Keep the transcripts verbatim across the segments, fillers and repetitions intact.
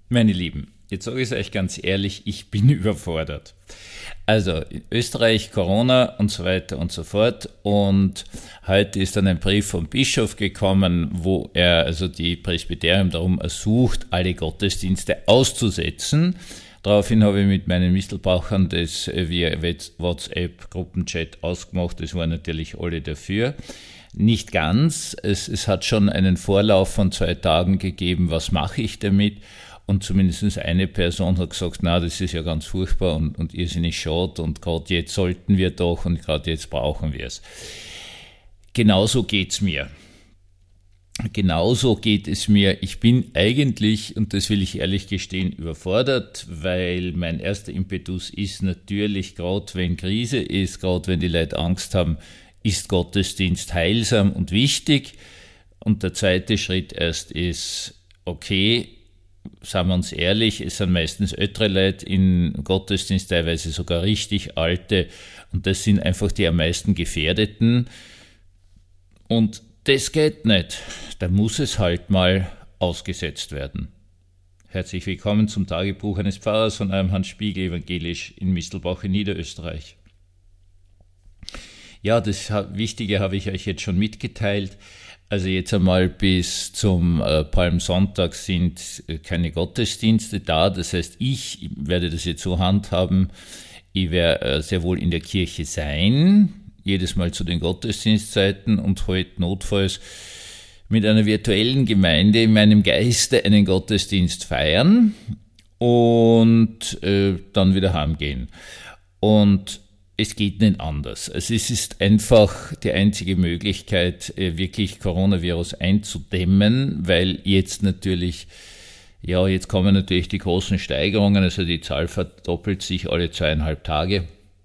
Meine Lieben, jetzt sage ich es euch ganz ehrlich, ich bin überfordert. Also in Österreich Corona und so weiter und so fort, und heute ist dann ein Brief vom Bischof gekommen, wo er also die Presbyterium darum ersucht, alle Gottesdienste auszusetzen. Daraufhin habe ich mit meinen Mistelbauchern das via WhatsApp-Gruppenchat ausgemacht, es waren natürlich alle dafür. Nicht ganz, es, es hat schon einen Vorlauf von zwei Tagen gegeben, was mache ich damit? Und zumindest eine Person hat gesagt, na, das ist ja ganz furchtbar und, und irrsinnig schade und gerade jetzt sollten wir doch und gerade jetzt brauchen wir es. Genauso geht's mir. Genauso geht es mir. Ich bin eigentlich, und das will ich ehrlich gestehen, überfordert, weil mein erster Impetus ist natürlich, gerade wenn Krise ist, gerade wenn die Leute Angst haben, ist Gottesdienst heilsam und wichtig. Und der zweite Schritt erst ist, okay, sagen wir uns ehrlich, es sind meistens ältere Leute in Gottesdienst, teilweise sogar richtig alte, und das sind einfach die am meisten Gefährdeten. Und das geht nicht. Da muss es halt mal ausgesetzt werden. Herzlich willkommen zum Tagebuch eines Pfarrers von eurem Hans Spiegel, evangelisch in Mistelbach in Niederösterreich. Ja, das Wichtige habe ich euch jetzt schon mitgeteilt. Also jetzt einmal bis zum äh, Palmsonntag sind äh, keine Gottesdienste da. Das heißt, ich werde das jetzt so handhaben, ich werde äh, sehr wohl in der Kirche sein, jedes Mal zu den Gottesdienstzeiten, und heute notfalls mit einer virtuellen Gemeinde in meinem Geiste einen Gottesdienst feiern und äh, dann wieder heimgehen. Und es geht nicht anders. Also es ist einfach die einzige Möglichkeit, wirklich Coronavirus einzudämmen, weil jetzt natürlich, ja, jetzt kommen natürlich die großen Steigerungen, also die Zahl verdoppelt sich alle zweieinhalb Tage,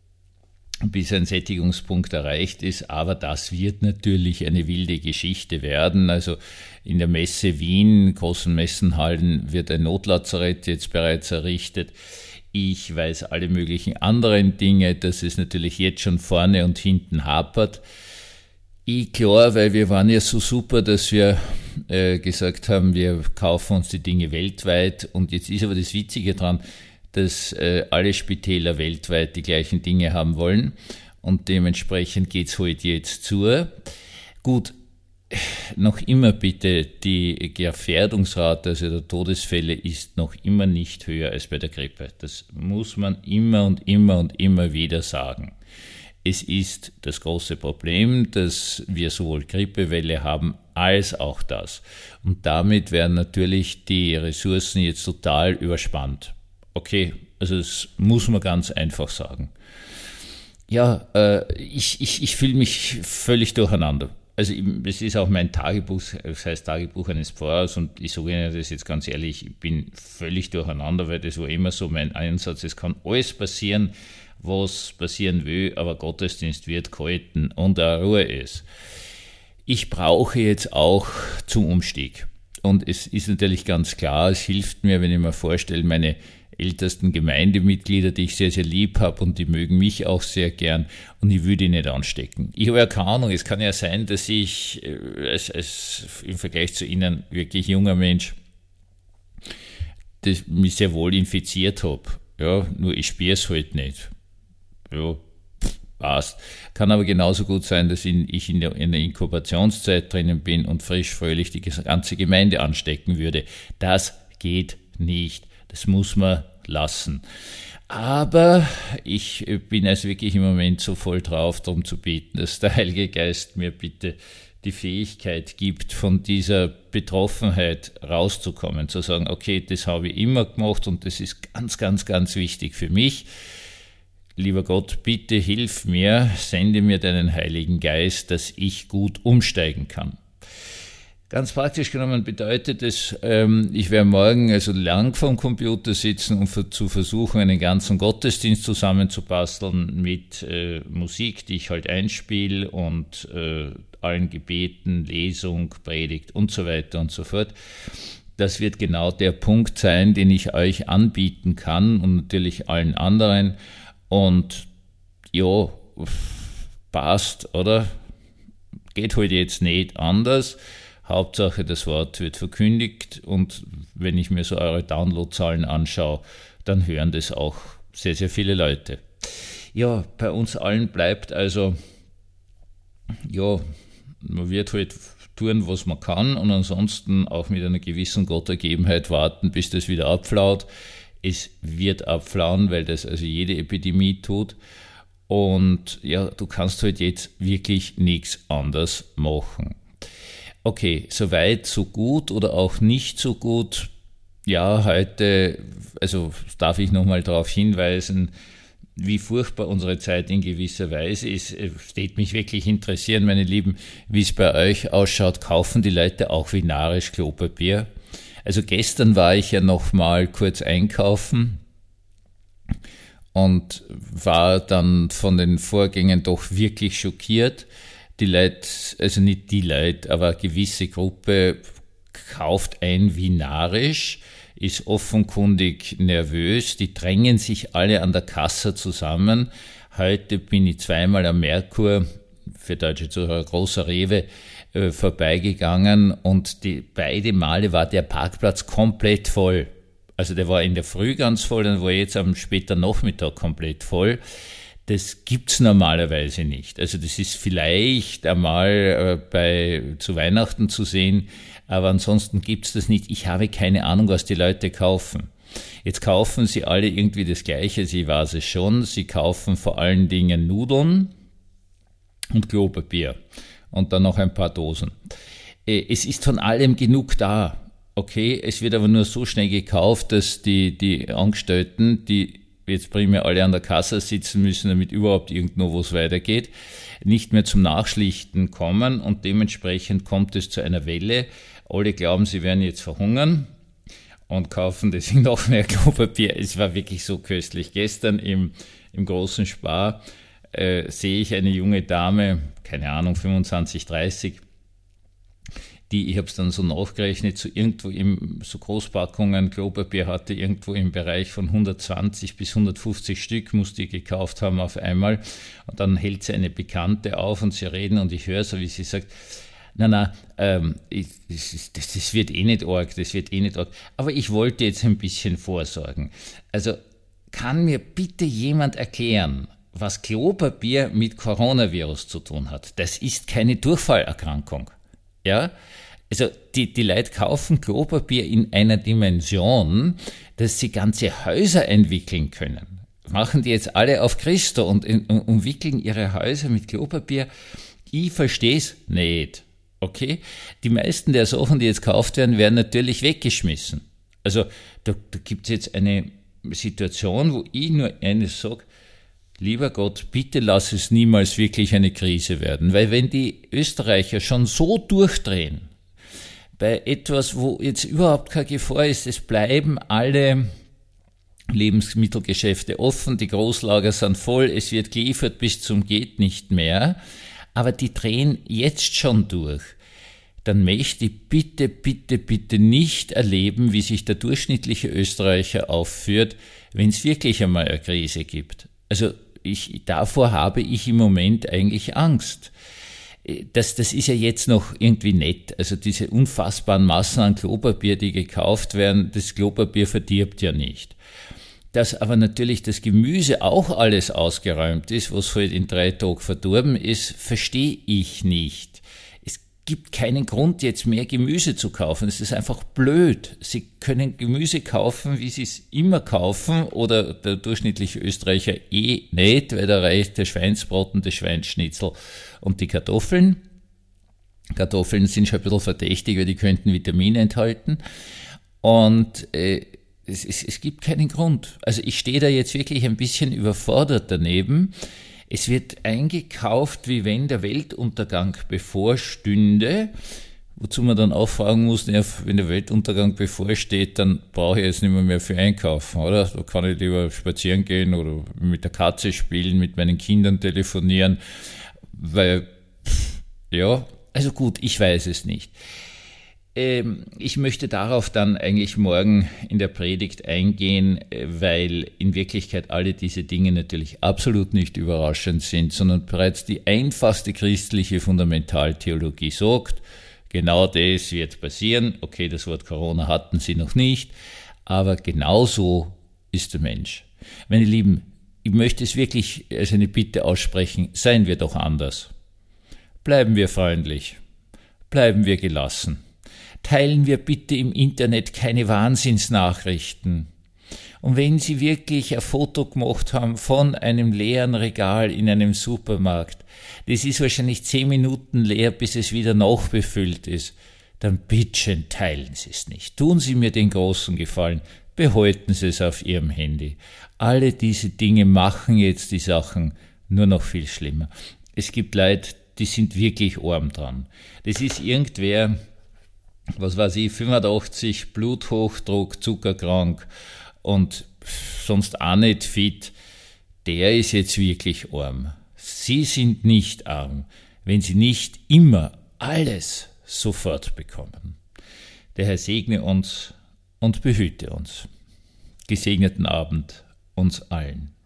bis ein Sättigungspunkt erreicht ist, aber das wird natürlich eine wilde Geschichte werden. Also in der Messe Wien, großen Messenhallen, wird ein Notlazarett jetzt bereits errichtet. Ich weiß alle möglichen anderen Dinge, dass es natürlich jetzt schon vorne und hinten hapert. Ich klar, weil wir waren ja so super, dass wir äh, gesagt haben, wir kaufen uns die Dinge weltweit, und jetzt ist aber das Witzige dran, dass äh, alle Spitäler weltweit die gleichen Dinge haben wollen, und dementsprechend geht's heute jetzt zu. Gut, noch immer bitte, die Gefährdungsrate, also der Todesfälle, ist noch immer nicht höher als bei der Grippe. Das muss man immer und immer und immer wieder sagen. Es ist das große Problem, dass wir sowohl Grippewelle haben als auch das. Und damit werden natürlich die Ressourcen jetzt total überspannt. Okay, also das muss man ganz einfach sagen. Ja, äh, ich, ich, ich fühle mich völlig durcheinander. Also es ist auch mein Tagebuch, das heißt Tagebuch eines Pfarrers, und ich sage Ihnen das jetzt ganz ehrlich, ich bin völlig durcheinander, weil das war immer so mein Einsatz. Es kann alles passieren, was passieren will, aber Gottesdienst wird gehalten und auch Ruhe ist. Ich brauche jetzt auch zum Umstieg. Und es ist natürlich ganz klar, es hilft mir, wenn ich mir vorstelle, meine ältesten Gemeindemitglieder, die ich sehr, sehr lieb habe, und die mögen mich auch sehr gern, und ich will die nicht anstecken. Ich habe ja keine Ahnung, es kann ja sein, dass ich als, als im Vergleich zu Ihnen wirklich junger Mensch das mich sehr wohl infiziert habe. Ja, nur ich spüre es halt nicht. Ja, passt. Kann aber genauso gut sein, dass ich in der, in der Inkubationszeit drinnen bin und frisch fröhlich die ganze Gemeinde anstecken würde. Das geht nicht. Das muss man lassen. Aber ich bin also wirklich im Moment so voll drauf, darum zu beten, dass der Heilige Geist mir bitte die Fähigkeit gibt, von dieser Betroffenheit rauszukommen, zu sagen, okay, das habe ich immer gemacht und das ist ganz, ganz, ganz wichtig für mich. Lieber Gott, bitte hilf mir, sende mir deinen Heiligen Geist, dass ich gut umsteigen kann. Ganz praktisch genommen bedeutet es, ähm, ich werde morgen also lang vorm Computer sitzen, um für, zu versuchen, einen ganzen Gottesdienst zusammenzubasteln mit äh, Musik, die ich halt einspiele, und äh, allen Gebeten, Lesung, Predigt und so weiter und so fort. Das wird genau der Punkt sein, den ich euch anbieten kann und natürlich allen anderen. Und ja, passt, oder? Geht halt jetzt nicht anders. Hauptsache, das Wort wird verkündigt und wenn ich mir so eure Downloadzahlen anschaue, dann hören das auch sehr, sehr viele Leute. Ja, bei uns allen bleibt also, ja, man wird halt tun, was man kann und ansonsten auch mit einer gewissen Gottergebenheit warten, bis das wieder abflaut. Es wird abflauen, weil das also jede Epidemie tut. Und ja, du kannst halt jetzt wirklich nichts anderes machen. Okay, soweit, so gut oder auch nicht so gut. Ja, heute, also darf ich nochmal darauf hinweisen, wie furchtbar unsere Zeit in gewisser Weise ist. Es steht mich wirklich interessieren, meine Lieben, wie es bei euch ausschaut. Kaufen die Leute auch wie narisch Klopapier? Also gestern war ich ja noch mal kurz einkaufen und war dann von den Vorgängen doch wirklich schockiert. Die Leute, also nicht die Leute, aber eine gewisse Gruppe kauft ein wie narisch, ist offenkundig nervös, die drängen sich alle an der Kasse zusammen. Heute bin ich zweimal am Merkur, für deutsche Zuhörer großer Rewe, äh, vorbeigegangen und die, beide Male war der Parkplatz komplett voll. Also der war in der Früh ganz voll, dann war jetzt am späten Nachmittag komplett voll. Das gibt's normalerweise nicht. Also das ist vielleicht einmal äh, bei zu Weihnachten zu sehen, aber ansonsten gibt's das nicht. Ich habe keine Ahnung, was die Leute kaufen. Jetzt kaufen sie alle irgendwie das Gleiche, sie weiß es schon. Sie kaufen vor allen Dingen Nudeln und Klopapier und dann noch ein paar Dosen. Äh, es ist von allem genug da. Okay, es wird aber nur so schnell gekauft, dass die, die Angestellten, die jetzt primär alle an der Kasse sitzen müssen, damit überhaupt irgendwo was weitergeht, nicht mehr zum Nachschlichten kommen und dementsprechend kommt es zu einer Welle. Alle glauben, sie werden jetzt verhungern und kaufen deswegen noch mehr Klopapier. Es war wirklich so köstlich. Gestern im, im großen Spar äh, sehe ich eine junge Dame, keine Ahnung, fünfundzwanzig, dreißig, die, ich habe es dann so nachgerechnet, so irgendwo im, so Großpackungen Klopapier hatte, irgendwo im Bereich von hundertzwanzig bis hundertfünfzig Stück musste ich gekauft haben auf einmal. Und dann hält sie eine Bekannte auf und sie reden und ich höre so, wie sie sagt, na, na, ähm, ich, das, das, das wird eh nicht arg, das wird eh nicht arg. Aber ich wollte jetzt ein bisschen vorsorgen. Also kann mir bitte jemand erklären, was Klopapier mit Coronavirus zu tun hat? Das ist keine Durchfallerkrankung. Ja, also die, die Leute kaufen Klopapier in einer Dimension, dass sie ganze Häuser entwickeln können. Machen die jetzt alle auf Christo und, und umwickeln ihre Häuser mit Klopapier? Ich verstehe es nicht. Okay? Die meisten der Sachen, die jetzt gekauft werden, werden natürlich weggeschmissen. Also da, da gibt es jetzt eine Situation, wo ich nur eines sage, lieber Gott, bitte lass es niemals wirklich eine Krise werden, weil wenn die Österreicher schon so durchdrehen, bei etwas, wo jetzt überhaupt keine Gefahr ist, es bleiben alle Lebensmittelgeschäfte offen, die Großlager sind voll, es wird geliefert bis zum geht nicht mehr, aber die drehen jetzt schon durch, dann möchte ich bitte, bitte, bitte nicht erleben, wie sich der durchschnittliche Österreicher aufführt, wenn es wirklich einmal eine Krise gibt. Also ich, davor habe ich im Moment eigentlich Angst. Das, das ist ja jetzt noch irgendwie nett. Also diese unfassbaren Massen an Klopapier, die gekauft werden, das Klopapier verdirbt ja nicht. Dass aber natürlich das Gemüse auch alles ausgeräumt ist, was halt in drei Tagen verdorben ist, verstehe ich nicht. Es gibt keinen Grund, jetzt mehr Gemüse zu kaufen. Es ist einfach blöd. Sie können Gemüse kaufen, wie Sie es immer kaufen, oder der durchschnittliche Österreicher eh nicht, weil da reicht der Schweinsbraten, der Schweinsschnitzel und die Kartoffeln. Kartoffeln sind schon ein bisschen verdächtig, weil die könnten Vitamine enthalten. Und äh, es, es, es gibt keinen Grund. Also ich stehe da jetzt wirklich ein bisschen überfordert daneben. Es wird eingekauft, wie wenn der Weltuntergang bevorstünde, wozu man dann auch fragen muss, ja, wenn der Weltuntergang bevorsteht, dann brauche ich jetzt nicht mehr, mehr für einkaufen, oder? Da kann ich lieber spazieren gehen oder mit der Katze spielen, mit meinen Kindern telefonieren, weil, ja, also gut, ich weiß es nicht. Ich möchte darauf dann eigentlich morgen in der Predigt eingehen, weil in Wirklichkeit alle diese Dinge natürlich absolut nicht überraschend sind, sondern bereits die einfachste christliche Fundamentaltheologie sagt, genau das wird passieren. Okay, das Wort Corona hatten sie noch nicht, aber genauso ist der Mensch. Meine Lieben, ich möchte es wirklich als eine Bitte aussprechen, seien wir doch anders. Bleiben wir freundlich, bleiben wir gelassen. Teilen wir bitte im Internet keine Wahnsinnsnachrichten. Und wenn Sie wirklich ein Foto gemacht haben von einem leeren Regal in einem Supermarkt, das ist wahrscheinlich zehn Minuten leer, bis es wieder nachbefüllt ist, dann bitte teilen Sie es nicht. Tun Sie mir den großen Gefallen, behalten Sie es auf Ihrem Handy. Alle diese Dinge machen jetzt die Sachen nur noch viel schlimmer. Es gibt Leute, die sind wirklich arm dran. Das ist irgendwer, was weiß ich, fünfundachtzig, Bluthochdruck, zuckerkrank und sonst auch nicht fit, der ist jetzt wirklich arm. Sie sind nicht arm, wenn Sie nicht immer alles sofort bekommen. Der Herr segne uns und behüte uns. Gesegneten Abend uns allen.